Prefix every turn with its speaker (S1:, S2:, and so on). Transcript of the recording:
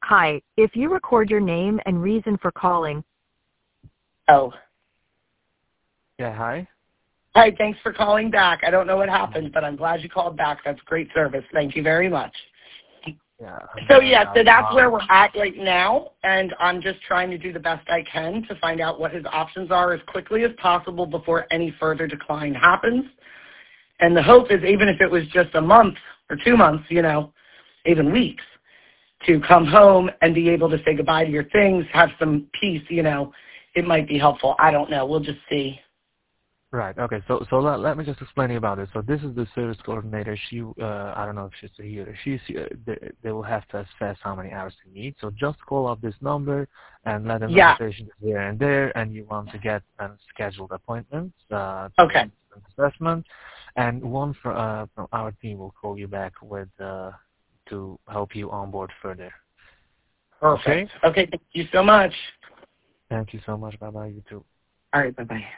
S1: Hi, if you record your name and reason for calling.
S2: Oh.
S3: Yeah, hi.
S2: Hi, thanks for calling back. I don't know what happened, but I'm glad you called back. That's great service. Thank you very much.
S3: Yeah.
S2: So that's where we're at right now, and I'm just trying to do the best I can to find out what his options are as quickly as possible before any further decline happens. And the hope is, even if it was just a month or 2 months, even weeks, to come home and be able to say goodbye to your things, have some peace, it might be helpful. I don't know. We'll just see.
S3: Right. Okay. So let me just explain you about it. So this is the service coordinator. She, I don't know if she's here. They will have to assess how many hours you need. So just call up this number and let them know the patient is here and there, and you want to get scheduled appointments.
S2: Okay.
S3: Assessment, and one from our team will call you back with to help you onboard further.
S2: Perfect. Okay. Thank you so much.
S3: Thank you so much. Bye bye. You too.
S2: All right. Bye bye.